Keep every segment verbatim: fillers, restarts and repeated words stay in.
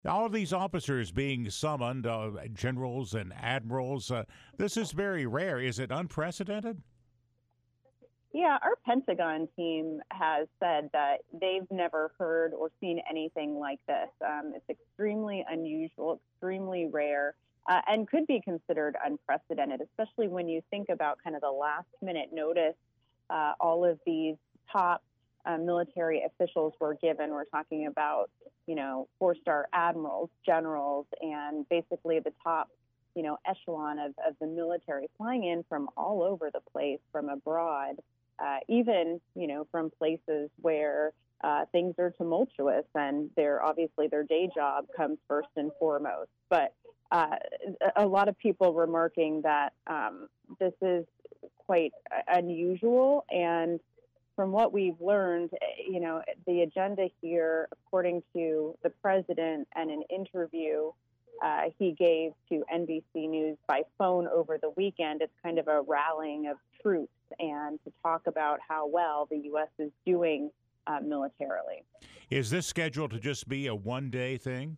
All of these officers being summoned, uh, generals and admirals, uh, this is very rare. Is it unprecedented? Yeah, our Pentagon team has said that they've never heard or seen anything like this. Um, it's extremely unusual, extremely rare, uh, and could be considered unprecedented, especially when you think about kind of the last minute notice uh, all of these top uh, military officials were given. We're talking about, you know, four-star admirals, generals, and basically the top, you know, echelon of, of the military flying in from all over the place, from abroad. Uh, even, you know, from places where uh, things are tumultuous and they're obviously their day job comes first and foremost. But uh, a lot of people remarking that um, this is quite unusual. And from what we've learned, you know, the agenda here, according to the president and an interview uh, he gave to N B C News by phone over the weekend, it's kind of a rallying of troops and to talk about how well the U S is doing uh, militarily. Is this scheduled to just be a one-day thing?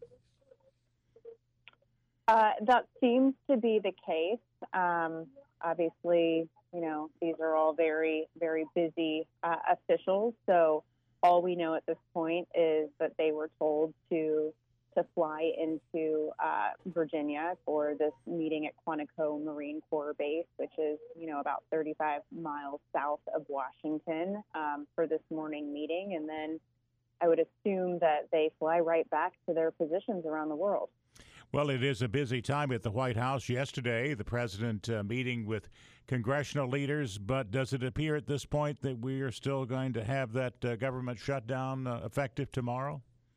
Uh, that seems to be the case. Um, obviously, you know, these are all very, very busy uh, officials. So all we know at this point is that they were told to to fly into uh, Virginia for this meeting at Quantico Marine Corps Base, which is, you know, about thirty-five miles south of Washington um, for this morning meeting. And then I would assume that they fly right back to their positions around the world. Well, it is a busy time at the White House. Yesterday, the president uh, meeting with congressional leaders, but does it appear at this point that we are still going to have that uh, government shutdown uh, effective tomorrow?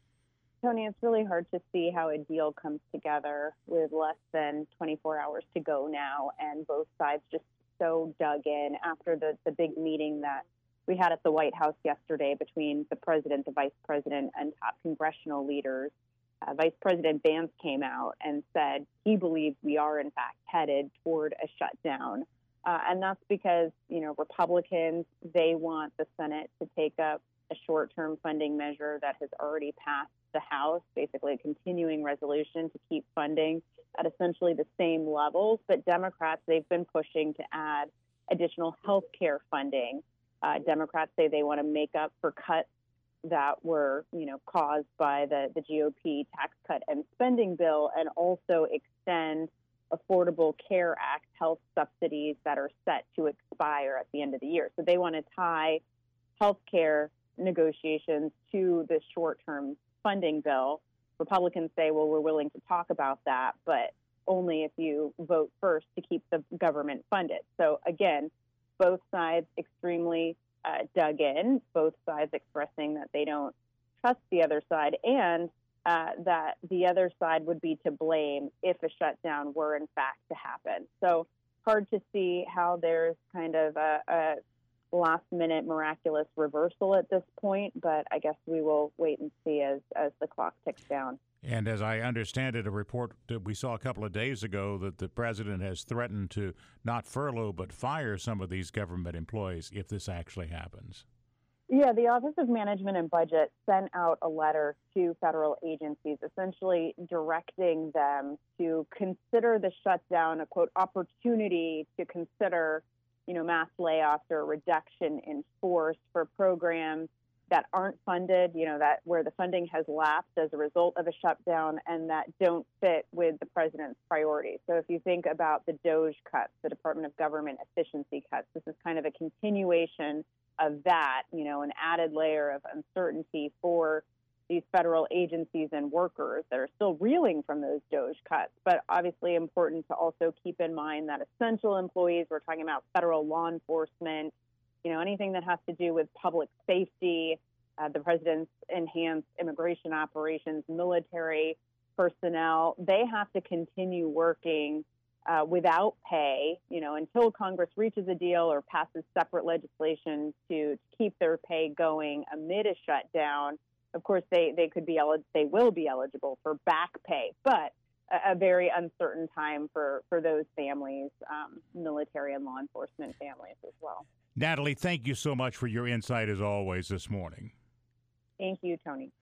Tony, it's really hard to see how a deal comes together with less than twenty-four hours to go now, and both sides just so dug in after the, the big meeting that we had at the White House yesterday between the president, the vice president, and top congressional leaders. Uh, Vice President Vance came out and said he believes we are, in fact, headed toward a shutdown. Uh, and that's because, you know, Republicans, they want the Senate to take up a short-term funding measure that has already passed the House, basically a continuing resolution to keep funding at essentially the same levels. But Democrats, they've been pushing to add additional health care funding. Uh, Democrats say they want to make up for cuts that were, you know, caused by the, the G O P tax cut and spending bill, and also extend Affordable Care Act health subsidies that are set to expire at the end of the year. So they want to tie health care negotiations to the short-term funding bill. Republicans say, well, we're willing to talk about that, but only if you vote first to keep the government funded. So again, both sides extremely uh, dug in, both sides expressing that they don't trust the other side, and uh, that the other side would be to blame if a shutdown were in fact to happen. So hard to see how there's kind of a, a last-minute miraculous reversal at this point, but I guess we will wait and see as, as the clock ticks down. And as I understand it, a report that we saw a couple of days ago that the president has threatened to not furlough but fire some of these government employees if this actually happens. Yeah, the Office of Management and Budget sent out a letter to federal agencies essentially directing them to consider the shutdown a, quote, opportunity to consider, you know, mass layoffs or a reduction in force for programs that aren't funded, you know, that where the funding has lapsed as a result of a shutdown and that don't fit with the president's priorities. So if you think about the DOGE cuts, the Department of Government Efficiency cuts, this is kind of a continuation of that, you know, an added layer of uncertainty for these federal agencies and workers that are still reeling from those DOGE cuts. But obviously important to also keep in mind that essential employees, we're talking about federal law enforcement, you know, anything that has to do with public safety, uh, the president's enhanced immigration operations, military personnel, they have to continue working uh, without pay, you know, until Congress reaches a deal or passes separate legislation to keep their pay going amid a shutdown. Of course, they, they could be el- they will be eligible for back pay, but a, a very uncertain time for, for those families, um, military and law enforcement families as well. Natalie, thank you so much for your insight as always this morning. Thank you, Tony.